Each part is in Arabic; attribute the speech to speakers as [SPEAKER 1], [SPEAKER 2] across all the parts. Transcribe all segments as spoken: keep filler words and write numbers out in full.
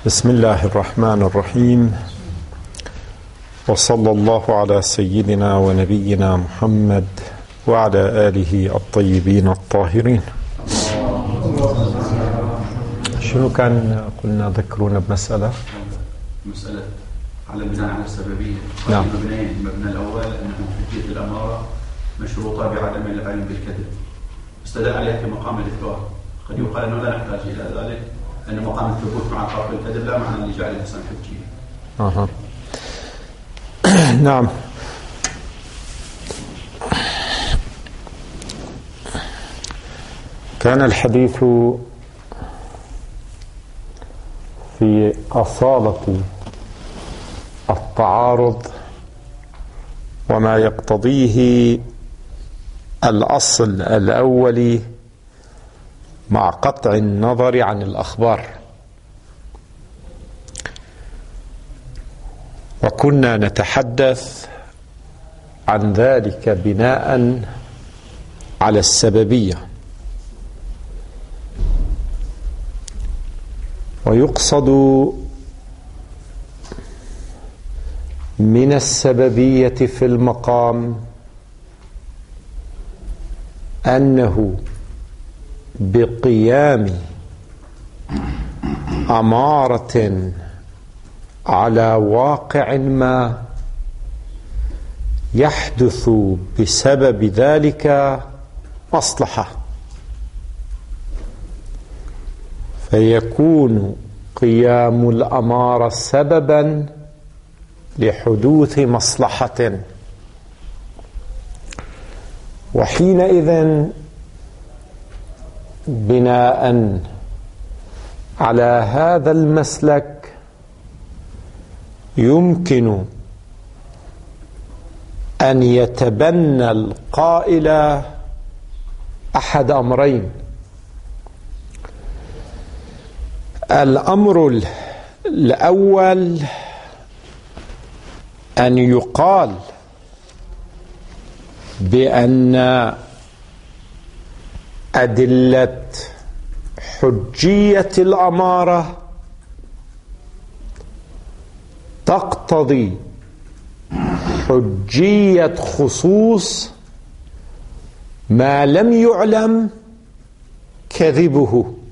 [SPEAKER 1] بسم الله الرحمن الرحيم، وصلى الله على سيدنا ونبينا محمد وعلى آله الطيبين الطاهرين. شنو كان قلنا ذكرونا بمسألة؟
[SPEAKER 2] مسألة على البناء على السببية.
[SPEAKER 1] نعم.
[SPEAKER 2] مبنيين، المبنى الأول أنه حجية الأمارة مشروطة بعدم العلم بالكذب، استدل عليها في مقام الإثبات. قد يقال أنه لا نحتاج إلى ذلك، أن مقام الثبوت مع طرف الكذب لا معنى لجعل الإنسان حجية.
[SPEAKER 1] أها. نعم. كان الحديث في أصالة التعارض وما يقتضيه الأصل الأولي مع قطع النظر عن الأخبار، وكنا نتحدث عن ذلك بناء على السببية، ويقصد من السببية في المقام أنه بقيام أمارة على واقع ما يحدث بسبب ذلك مصلحة، فيكون قيام الأمارة سببا لحدوث مصلحة، وحينئذ بناء على هذا المسلك يمكن أن يتبنى القائل أحد أمرين. الأمر الأول أن يقال بأن أدلة حجية الأمارة تقتضي حجية خصوص ما لم يعلم كذبه.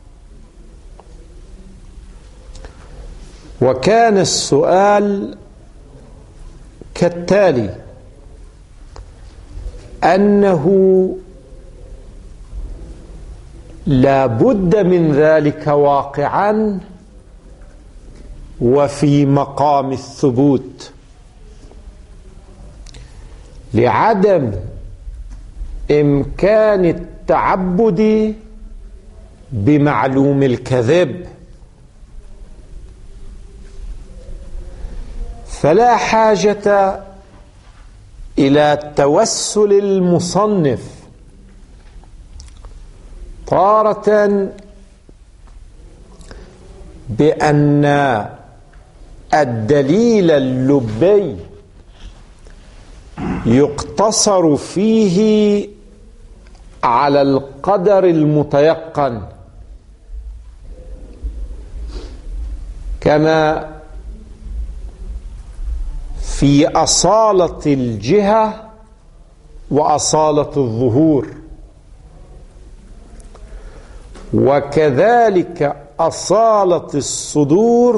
[SPEAKER 1] وكان السؤال كالتالي: أنه لا بد من ذلك واقعا وفي مقام الثبوت، لعدم إمكان التعبد بمعلوم الكذب، فلا حاجة إلى توسل المصنف تارة بأن الدليل اللبي يقتصر فيه على القدر المتيقن، كما في أصالة الجهة وأصالة الظهور، وكذلك أصالة الصدور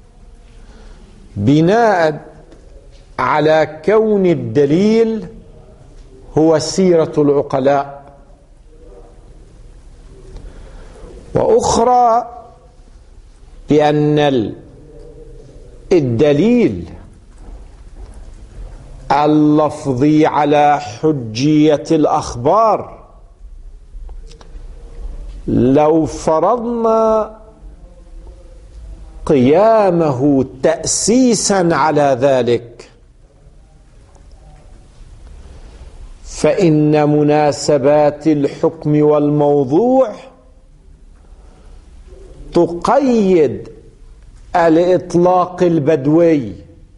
[SPEAKER 1] بناء على كون الدليل هو سيرة العقلاء، وأخرى بأن الدليل اللفظي على حجية الأخبار لو فرضنا قيامه تأسيسا على ذلك فإن مناسبات الحكم والموضوع تقيد الإطلاق البدوي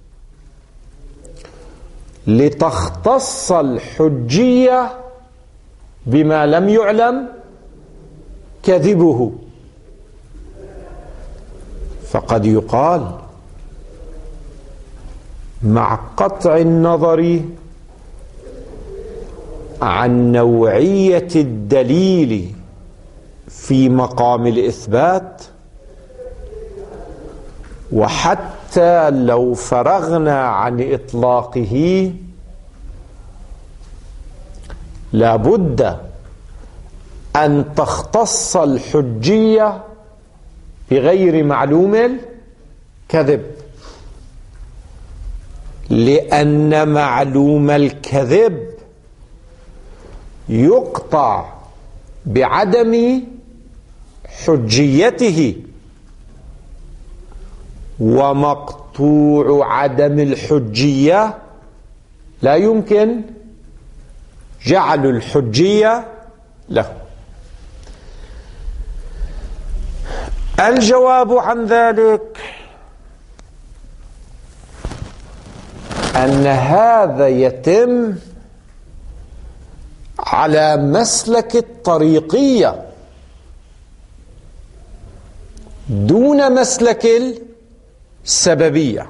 [SPEAKER 1] لتختص الحجية بما لم يعلم كذبه، فقد يقال مع قطع النظر عن نوعية الدليل في مقام الإثبات، وحتى لو فرغنا عن إطلاقه لابد أن تختص الحجية بغير معلوم الكذب، لأن معلوم الكذب يقطع بعدم حجيته، ومقطوع عدم الحجية لا يمكن جعل الحجية له. الجواب عن ذلك أن هذا يتم على مسلك الطريقية دون مسلك السببية.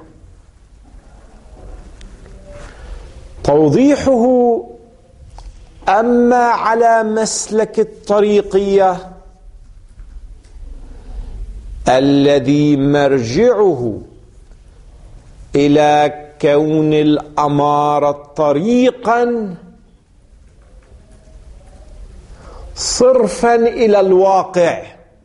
[SPEAKER 1] توضيحه: أما على مسلك الطريقية الذي مرجعه إلى كون الأمارة طريقا صرفا إلى الواقع،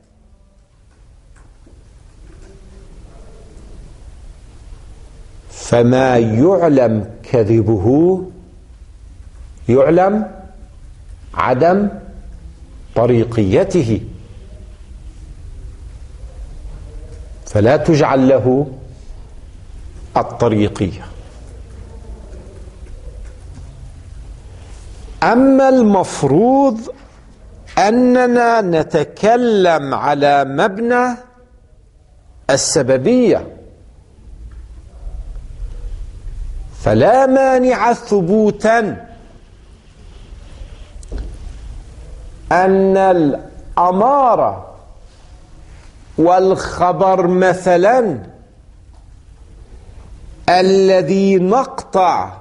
[SPEAKER 1] فما يعلم كذبه يعلم عدم طريقيته، فلا تجعل له الطريقية. أما المفروض أننا نتكلم على مبنى السببية، فلا مانع ثبوتا أن الأمارة والخبر مثلا الذي نقطع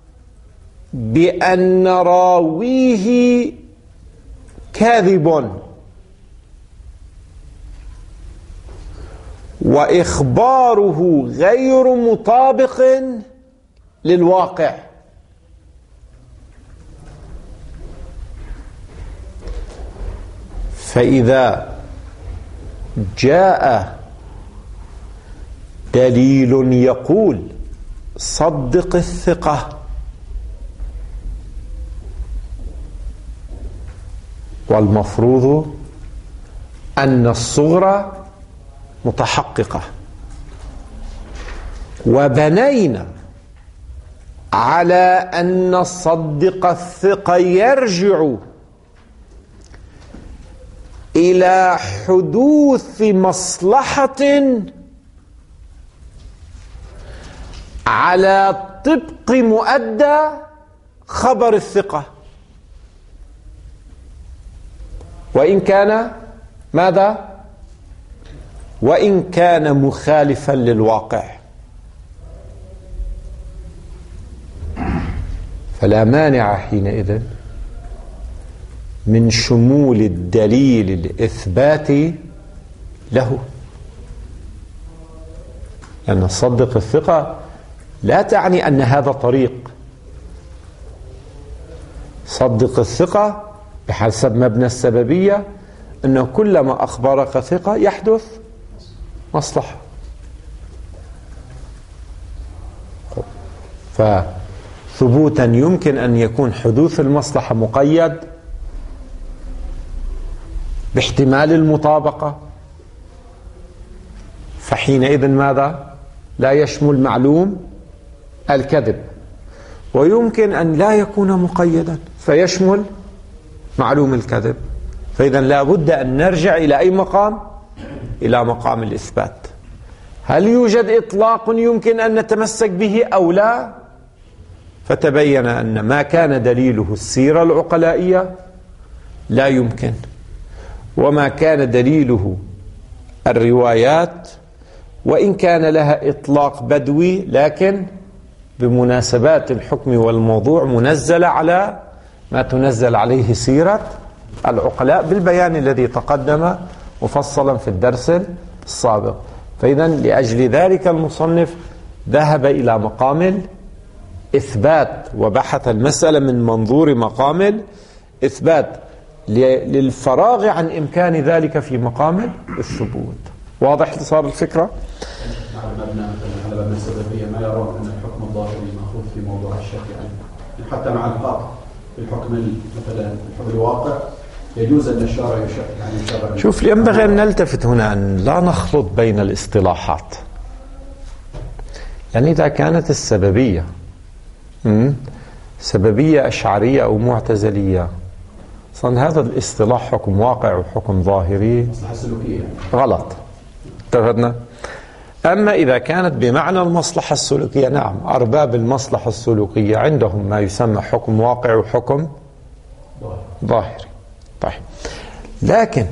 [SPEAKER 1] بأن راويه كاذب وإخباره غير مطابق للواقع، فإذا جاء دليل يقول صدق الثقة، والمفروض أن الصغرى متحققة، وبنينا على أن صدق الثقة يرجع إلى حدوث مصلحة على طبق مؤدى خبر الثقة، وإن كان ماذا؟ وإن كان مخالفا للواقع، فلا مانع حينئذ من شمول الدليل الإثباتي له، لأن صدق الثقة لا تعني أن هذا طريق. صدق الثقة بحسب مبنى السببية أنه كلما أخبرك ثقة يحدث مصلحة، فثبوتا يمكن أن يكون حدوث المصلحة مقيد باحتمال المطابقة، فحينئذ ماذا؟ لا يشمل معلوم الكذب، ويمكن أن لا يكون مقيدا فيشمل معلوم الكذب، فإذا لا بد أن نرجع إلى أي مقام؟ إلى مقام الإثبات. هل يوجد إطلاق يمكن أن نتمسك به أو لا؟ فتبين أن ما كان دليله السيرة العقلائية لا يمكن، وما كان دليله الروايات وإن كان لها إطلاق بدوي، لكن بمناسبات الحكم والموضوع منزلة على ما تنزل عليه سيرة العقلاء بالبيان الذي تقدم مفصلا في الدرس السابق. فإذا لأجل ذلك المصنف ذهب إلى مقام الإثبات وبحث المسألة من منظور مقام الإثبات للفراغ عن إمكان ذلك في مقام الثبوت. واضح صار الفكرة؟
[SPEAKER 2] على مبنى مثلا على مبنى السببية ما يرون أن الحكم الظاهري مأخوذ في موضوع الشك، يعني حتى مع القاطع في الحكم مثلا الحكم الواقع يجوز أن الشارع يشك يعني الشارع.
[SPEAKER 1] شوف، ينبغي أن نلتفت هنا أن لا نخلط بين الاصطلاحات. يعني إذا كانت السببية سببية أشعرية أو معتزلية، أصلا هذا الاصطلاح حكم واقع وحكم ظاهري غلط. اتفقنا؟ أما إذا كانت بمعنى المصلحة السلوكية، نعم، أرباب المصلحة السلوكية عندهم ما يسمى حكم واقع وحكم ظاهري. طيب، لكن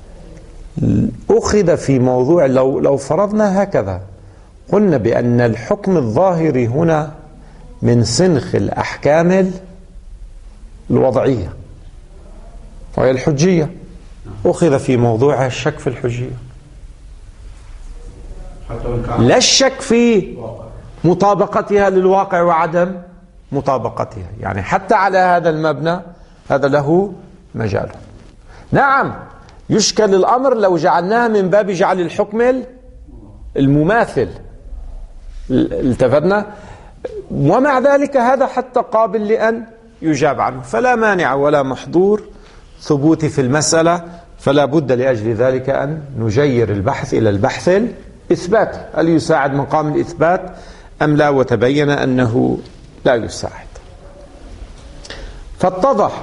[SPEAKER 1] أخذ في موضوع، لو لو فرضنا هكذا قلنا بأن الحكم الظاهري هنا من سنخ الأحكام الوضعية وهي الحجية، أخذ في موضوع الشك في الحجية، لا الشك في مطابقتها للواقع وعدم مطابقتها. يعني حتى على هذا المبنى هذا له مجال. نعم، يشكل الأمر لو جعلناها من باب جعل الحكم المماثل، التفتنا، ومع ذلك هذا حتى قابل لأن يجاب عنه، فلا مانع ولا محظور ثبوت في المسألة. فلا بد لأجل ذلك أن نجير البحث إلى البحث الإثبات، هل يساعد مقام الإثبات أم لا؟ وتبين أنه لا يساعد. فاتضح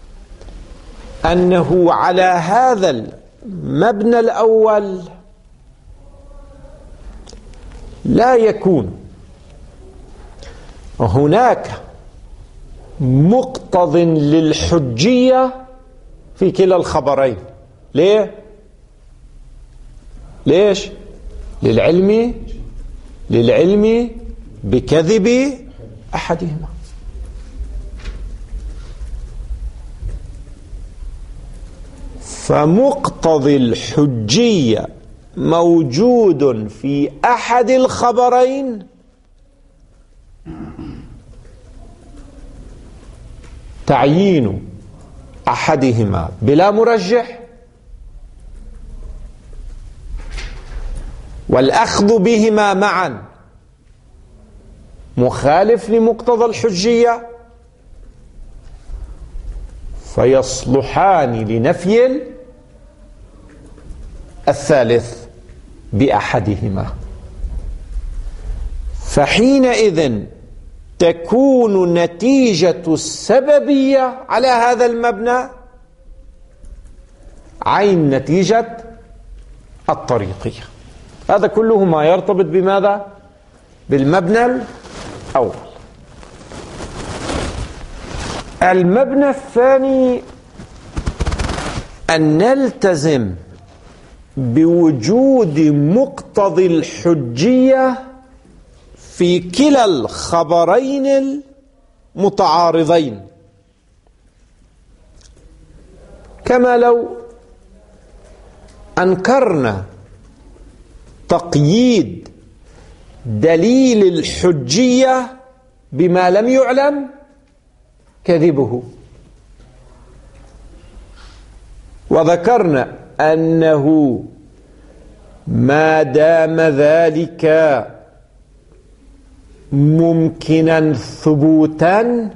[SPEAKER 1] أنه على هذا المبنى الأول لا يكون هناك مقتض للحجية في كلا الخبرين. ليه؟ ليش؟ للعلم للعلم بكذب أحدهما. فمقتضي الحجية موجود في أحد الخبرين تعيين أحدهما بلا مرجح، والأخذ بهما معا مخالف لمقتضى الحجية، فيصلحان لنفي الثالث بأحدهما. فحينئذ تكون نتيجة السببية على هذا المبنى عين نتيجة الطريقية. هذا كله ما يرتبط بماذا؟ بالمبنى الأول. المبنى الثاني أن نلتزم بوجود مقتضي الحجية في كلا الخبرين المتعارضين، كما لو أنكرنا تقييد دليل الحجية بما لم يعلم كذبه، وذكرنا أنه ما دام ذلك ممكنا ثبوتا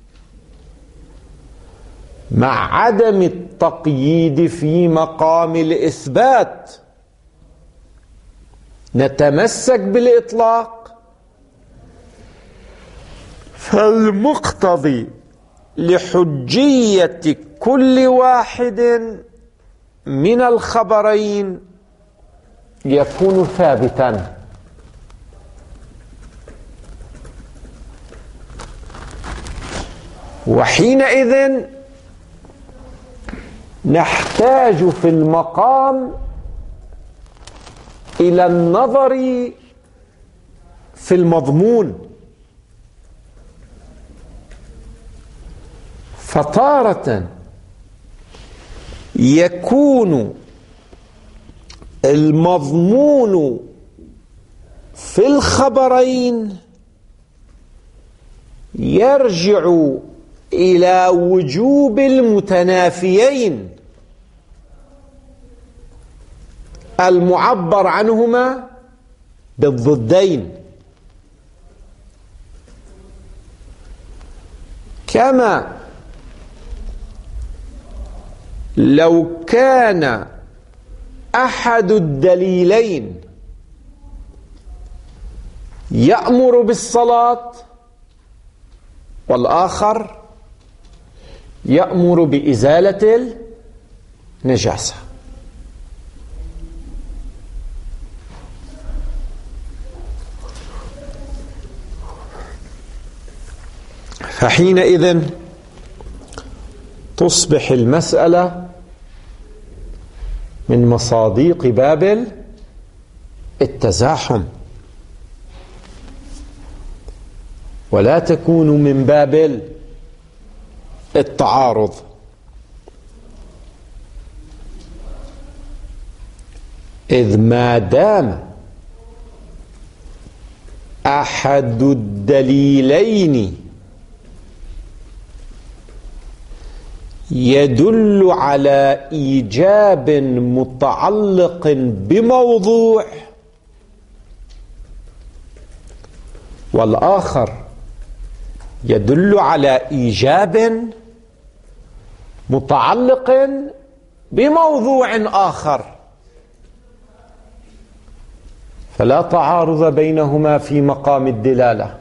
[SPEAKER 1] مع عدم التقييد في مقام الإثبات نتمسك بالإطلاق. فالمقتضي لحجية كل واحد من الخبرين يكون ثابتا، وحينئذ نحتاج في المقام إلى النظر في المضمون. فتارة يكون المضمون في الخبرين يرجع إلى وجوب المتنافيين المعبر عنهما بالضدين، كما لو كان أحد الدليلين يأمر بالصلاة والآخر يأمر بإزالة النجاسة. فحينئذ تصبح المسألة من مصاديق باب التزاحم، ولا تكون من باب التعارض. إذ ما دام أحد الدليلين يدل على إيجاب متعلق بموضوع والآخر يدل على إيجاب متعلق بموضوع آخر، فلا تعارض بينهما في مقام الدلالة،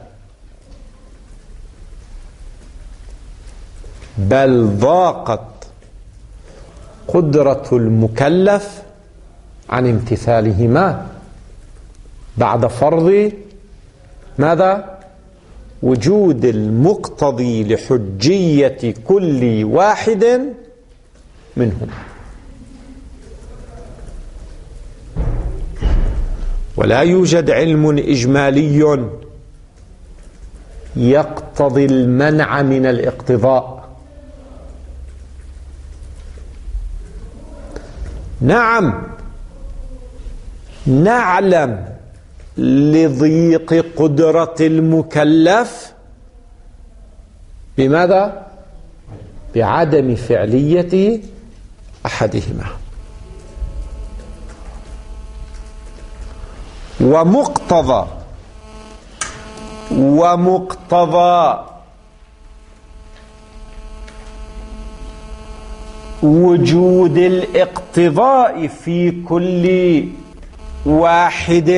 [SPEAKER 1] بل ضاقت قدرة المكلف عن امتثالهما بعد فرض ماذا؟ وجود المقتضي لحجية كل واحد منهم. ولا يوجد علم إجمالي يقتضي المنع من الاقتضاء. نعم نعلم لضيق قدرة المكلف بماذا؟ بعدم فعلية أحدهما. ومقتضى ومقتضى وجود الاقتضاء في كل واحد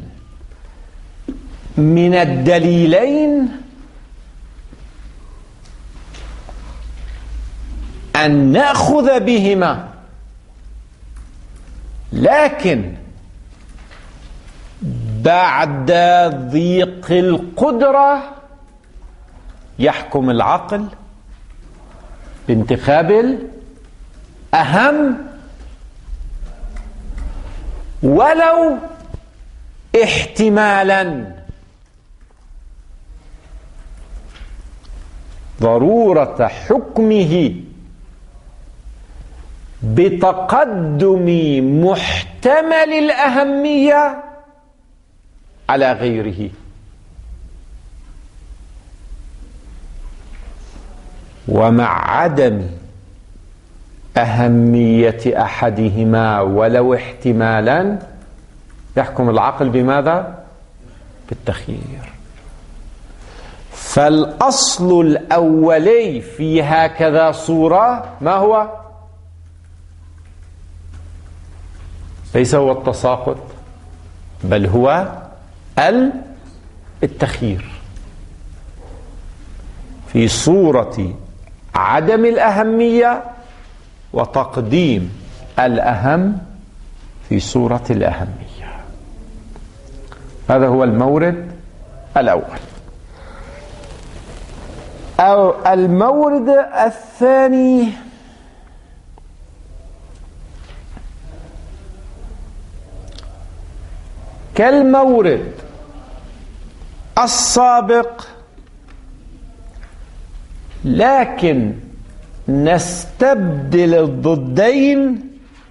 [SPEAKER 1] من الدليلين أن نأخذ بهما، لكن بعد ضيق القدرة يحكم العقل بانتخاب الأهم ولو احتمالا. ضرورة حكمه بتقدم محتمل الأهمية على غيره. ومع عدم أهمية أحدهما ولو احتمالا يحكم العقل بماذا؟ بالتخيير. فالأصل الأولي في هكذا صورة ما هو؟ ليس هو التساقط، بل هو التخيير في صورة عدم الأهمية وتقديم الأهم في صورة الأهمية. هذا هو المورد الأول. أو المورد الثاني كالمورد السابق، لكن نستبدل الضدين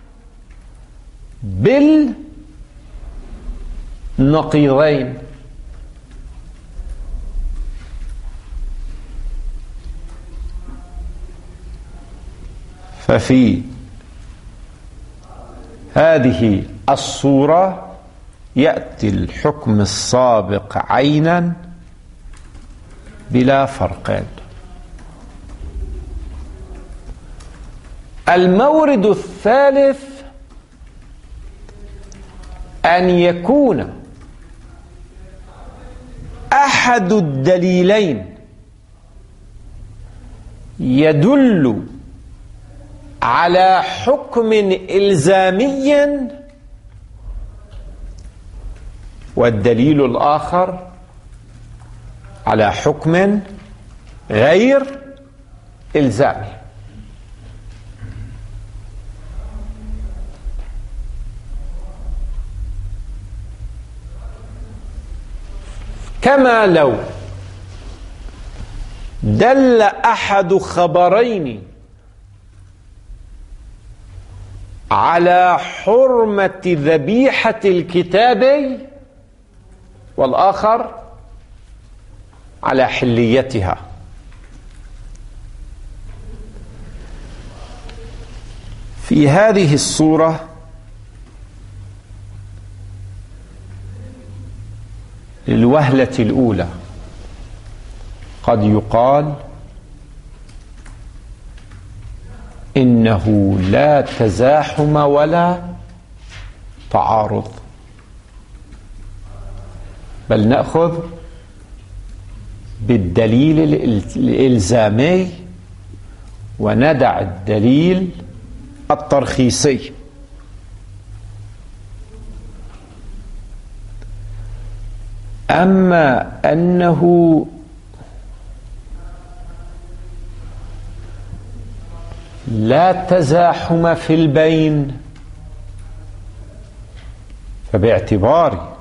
[SPEAKER 1] بالنقيضين. ففي هذه الصورة يأتي الحكم السابق عينا بلا فرق. المورد الثالث أن يكون أحد الدليلين يدل على حكم إلزامي والدليل الآخر على حكم غير إلزامي. كما لو دل أحد خبرين على حرمة ذبيحة الكتاب والآخر على حليتها. في هذه الصورة للوهلة الأولى قد يقال إنه لا تزاحم ولا تعارض، بل نأخذ بالدليل الإلزامي وندع الدليل الترخيصي. أما أنه لا تزاحم في البين فباعتبار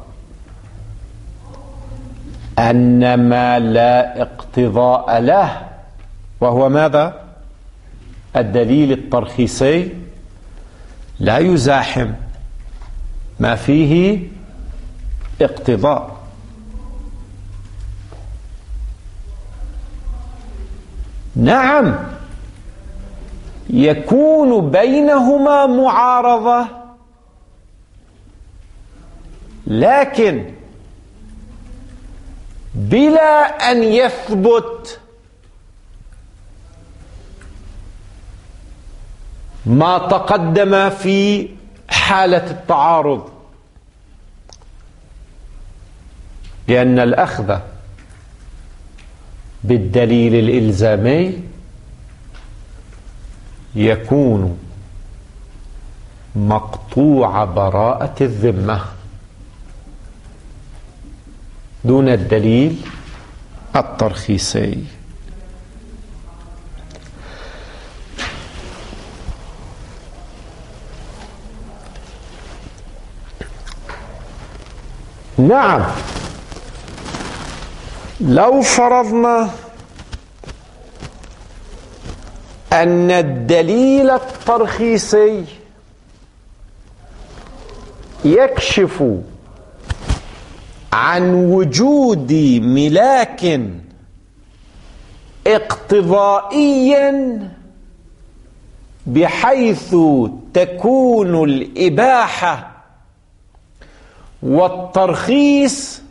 [SPEAKER 1] أن ما لا اقتضاء له وهو ماذا؟ الدليل الترخيصي لا يزاحم ما فيه اقتضاء. نعم يكون بينهما معارضة، لكن بلا أن يثبت ما تقدم في حالة التعارض، لأن الأخذ بالدليل الإلزامي يكون مقطوع براءة الذمة دون الدليل الترخيصي. نعم لو فرضنا أن الدليل الترخيصي يكشف عن وجود ملاك اقتضائي بحيث تكون الإباحة والترخيص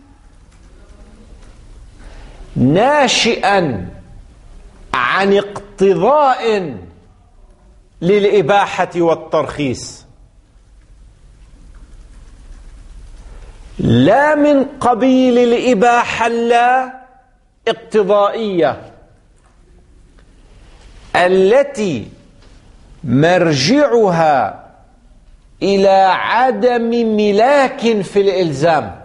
[SPEAKER 1] ناشئا عن اقتضاء للإباحة والترخيص، لا من قبيل الإباحة اللا اقتضائية التي مرجعها إلى عدم ملاك في الإلزام،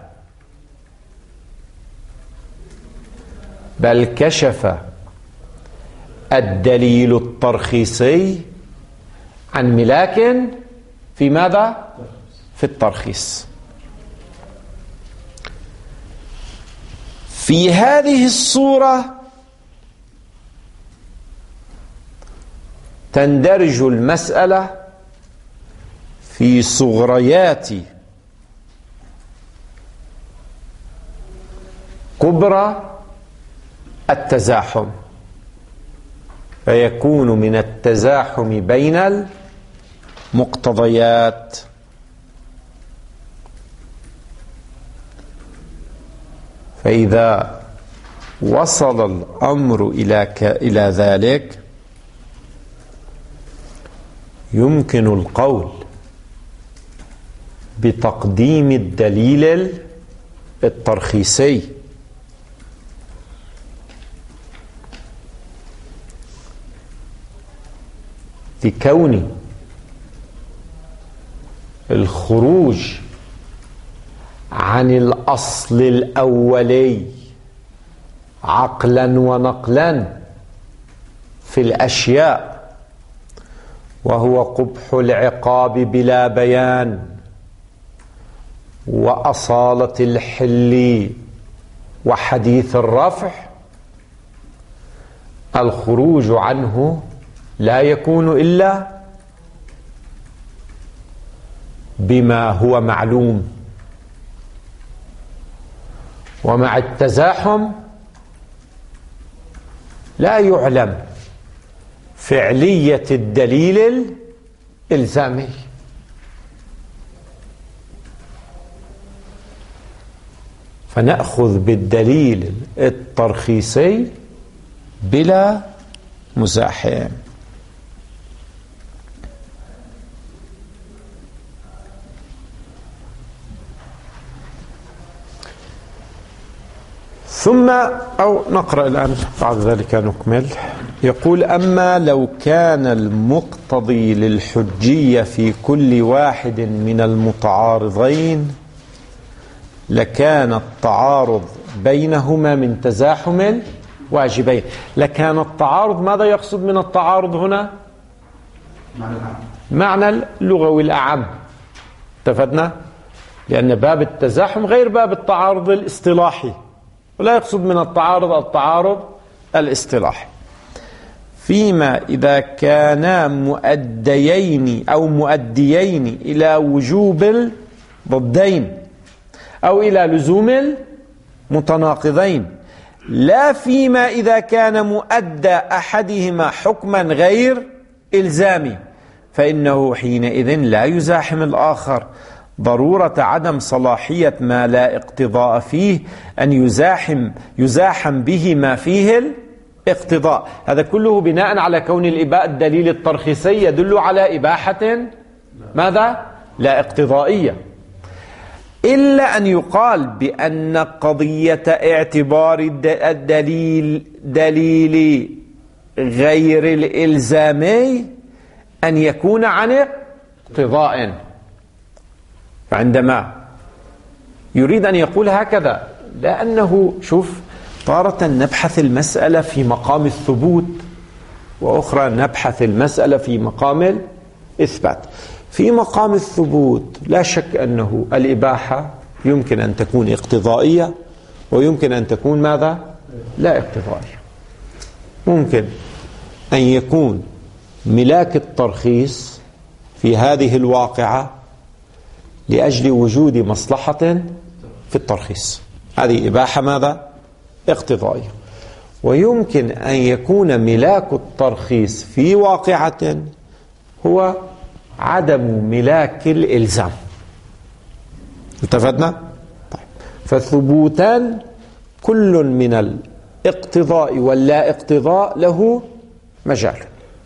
[SPEAKER 1] بل كشف الدليل الترخيصي عن ملاك في ماذا؟ في الترخيص. في هذه الصورة تندرج المسألة في صغريات كبرى التزاحم، فيكون من التزاحم بين المقتضيات. فإذا وصل الأمر إلى إلى ذلك يمكن القول بتقديم الدليل الترخيصي، لكون الخروج عن الأصل الأولي عقلا ونقلا في الأشياء وهو قبح العقاب بلا بيان وأصالة الحل وحديث الرفع، الخروج عنه لا يكون إلا بما هو معلوم. ومع التزاحم لا يعلم فعلية الدليل الإلزامي، فنأخذ بالدليل الترخيصي بلا مزاحم. ثم أو نقرأ الآن بعد ذلك نكمل. يقول: أما لو كان المقتضي للحجية في كل واحد من المتعارضين لكان التعارض بينهما من تزاحم الواجبين. لكان التعارض، ماذا يقصد من التعارض هنا؟ معنى اللغوي الأعم، اتفقنا؟ لأن باب التزاحم غير باب التعارض الاصطلاحي، ولا يقصد من التعارض التعارض الاصطلاحي. فيما إذا كانا مؤديين أو مؤديين إلى وجوب الضدين أو إلى لزوم المتناقضين، لا فيما إذا كان مؤدى أحدهما حكما غير إلزامي، فإنه حينئذ لا يزاحم الآخر. ضرورة عدم صلاحية ما لا اقتضاء فيه أن يزاحم يزاحم به ما فيه الاقتضاء. هذا كله بناء على كون الإباء الدليل الترخيصي يدل على إباحة ماذا؟ لا اقتضائية، إلا أن يقال بأن قضية اعتبار الدليل دليل غير الإلزامي أن يكون عن اقتضاء. فعندما يريد أن يقول هكذا، لأنه شوف، تارة نبحث المسألة في مقام الثبوت، وأخرى نبحث المسألة في مقام الإثبات. في مقام الثبوت لا شك أنه الإباحة يمكن أن تكون اقتضائية ويمكن أن تكون ماذا؟ لا اقتضائية. ممكن أن يكون ملاك الترخيص في هذه الواقعة لأجل وجود مصلحة في الترخيص، هذه إباحة ماذا؟ اقتضائية. ويمكن أن يكون ملاك الترخيص في واقعة هو عدم ملاك الإلزام. اتفقنا؟ طيب. فثبوتان كل من الاقتضاء واللا اقتضاء له مجال.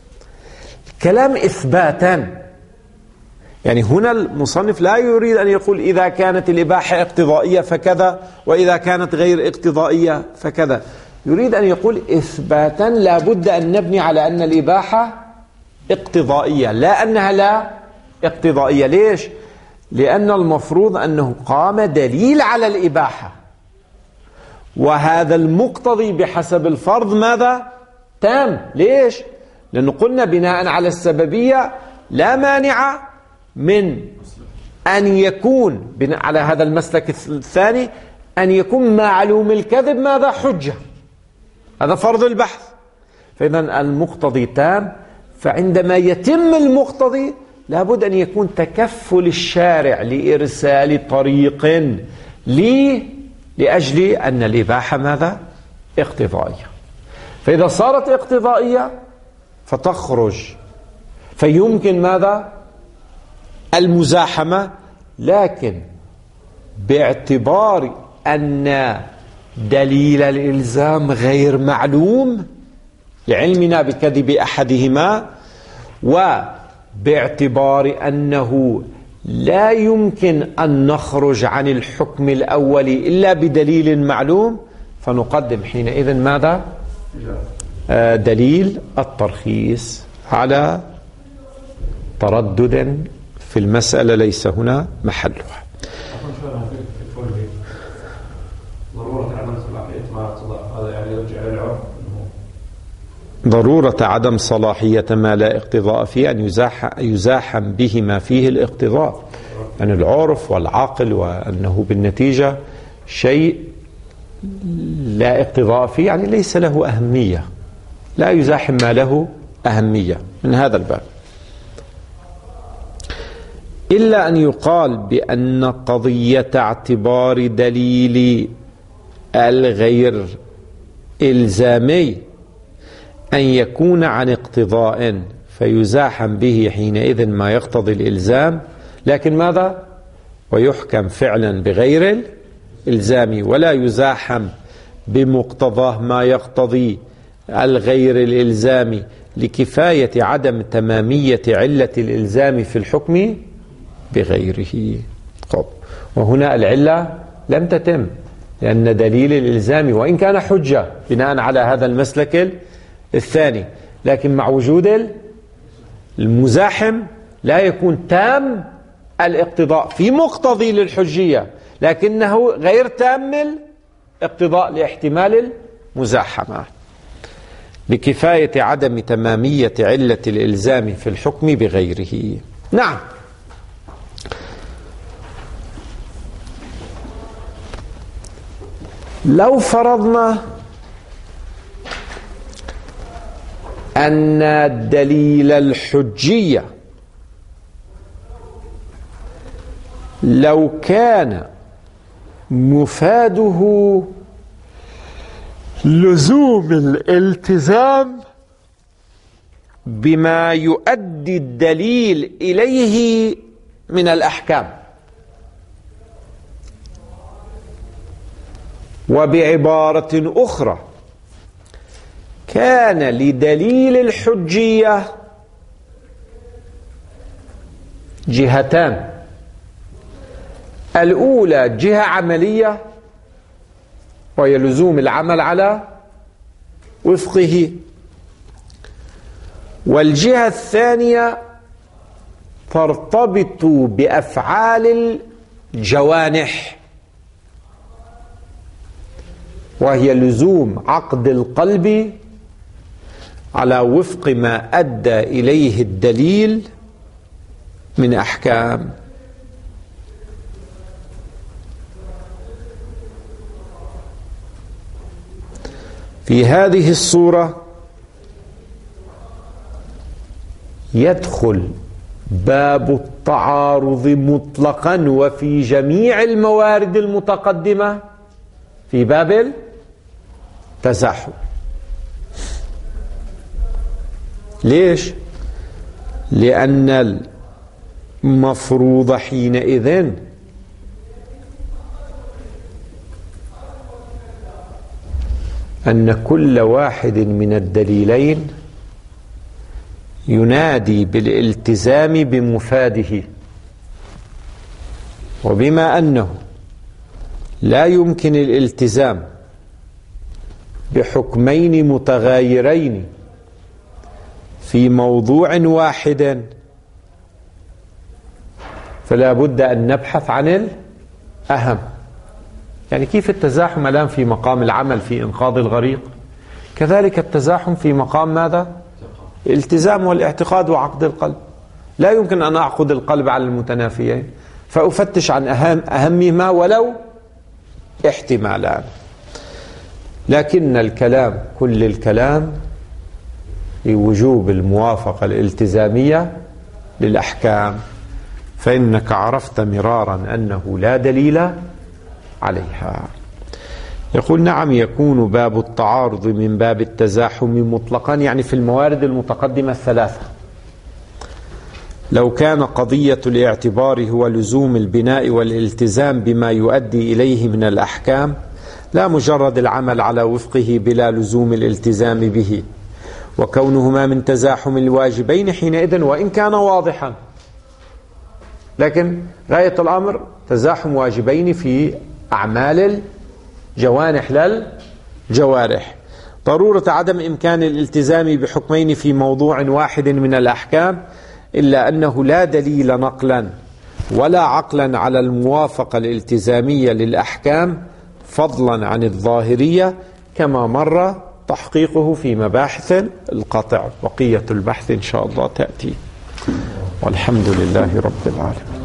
[SPEAKER 1] كلام إثباتان، يعني هنا المصنف لا يريد أن يقول إذا كانت الإباحة اقتضائية فكذا وإذا كانت غير اقتضائية فكذا، يريد أن يقول إثباتا لا بد أن نبني على أن الإباحة اقتضائية لا أنها لا اقتضائية. ليش؟ لأن المفروض أنه قام دليل على الإباحة، وهذا المقتضي بحسب الفرض ماذا؟ تام. ليش؟ لأنه قلنا بناء على السببية لا مانع من أن يكون على هذا المسلك الثاني أن يكون معلوم الكذب ماذا؟ حجة. هذا فرض البحث. فإذا المقتضي تام. فعندما يتم المقتضي لابد أن يكون تكفل الشارع لإرسال طريق لي لأجل أن الإباحة ماذا؟ اقتضائية. فإذا صارت اقتضائية فتخرج فيمكن ماذا؟ المزاحمة، لكن باعتبار أن دليل الإلزام غير معلوم لعلمنا بكذب أحدهما، وباعتبار أنه لا يمكن أن نخرج عن الحكم الأولي إلا بدليل معلوم، فنقدم حينئذ ماذا؟ آه دليل الترخيص على تردد في المسألة ليس هنا محلها. ضرورة عدم صلاحية ما لا اقتضاء فيه أن يزاحم به ما فيه الاقتضاء، يعني العرف والعقل، وأنه بالنتيجة شيء لا اقتضاء فيه يعني ليس له أهمية، لا يزاحم ما له أهمية من هذا الباب. إلا أن يقال بأن قضية اعتبار دليل الغير إلزامي أن يكون عن اقتضاء فيزاحم به حينئذ ما يقتضي الإلزام، لكن ماذا؟ ويحكم فعلا بغير الإلزام ولا يزاحم بمقتضاه ما يقتضي الغير الإلزامي لكفاية عدم تمامية علة الإلزام في الحكم بغيره. وهنا العلة لم تتم، لأن دليل الإلزام وإن كان حجة بناء على هذا المسلك الثاني، لكن مع وجود المزاحم لا يكون تام الاقتضاء في مقتضي للحجية، لكنه غير تام الاقتضاء لاحتمال المزاحمة لكفاية عدم تمامية علة الإلزام في الحكم بغيره. نعم، لو فرضنا أن دليل الحجية لو كان مفاده لزوم الالتزام بما يؤدي الدليل إليه من الأحكام، وبعبارة أخرى كان لدليل الحجية جهتان، الأولى جهة عملية وهي لزوم العمل على وفقه، والجهة الثانية ترتبط بأفعال الجوانح وهي لزوم عقد القلب على وفق ما أدى إليه الدليل من أحكام. في هذه الصورة يدخل باب التعارض مطلقا وفي جميع الموارد المتقدمة في باب التزاحم. ليش؟ لأن المفروض حينئذ أن كل واحد من الدليلين ينادي بالالتزام بمفاده، وبما أنه لا يمكن الالتزام بحكمين متغايرين في موضوع واحد فلا بد أن نبحث عن الأهم. يعني كيف التزاحم الآن في مقام العمل في إنقاذ الغريق، كذلك التزاحم في مقام ماذا؟ الالتزام والاعتقاد وعقد القلب. لا يمكن أن أعقد القلب على المتنافيين، فأفتش عن أهم أهمهما ولو احتمالان، لكن الكلام كل الكلام لوجوب الموافقة الالتزامية للأحكام، فإنك عرفت مرارا أنه لا دليل عليها. يقول نعم يكون باب التعارض من باب التزاحم مطلقا، يعني في الموارد المتقدمة الثلاثة. لو كان قضية الاعتبار هو لزوم البناء والالتزام بما يؤدي إليه من الأحكام، لا مجرد العمل على وفقه بلا لزوم الالتزام به، وكونهما من تزاحم الواجبين حينئذ وإن كان واضحا، لكن غاية الأمر تزاحم واجبين في أعمال الجوانح للجوارح. ضرورة عدم إمكان الالتزام بحكمين في موضوع واحد من الأحكام، إلا أنه لا دليل نقلا ولا عقلا على الموافقة الالتزامية للأحكام فضلا عن الظاهرية، كما مر تحقيقه في مباحث القطع. بقية البحث إن شاء الله تأتي، والحمد لله رب العالمين.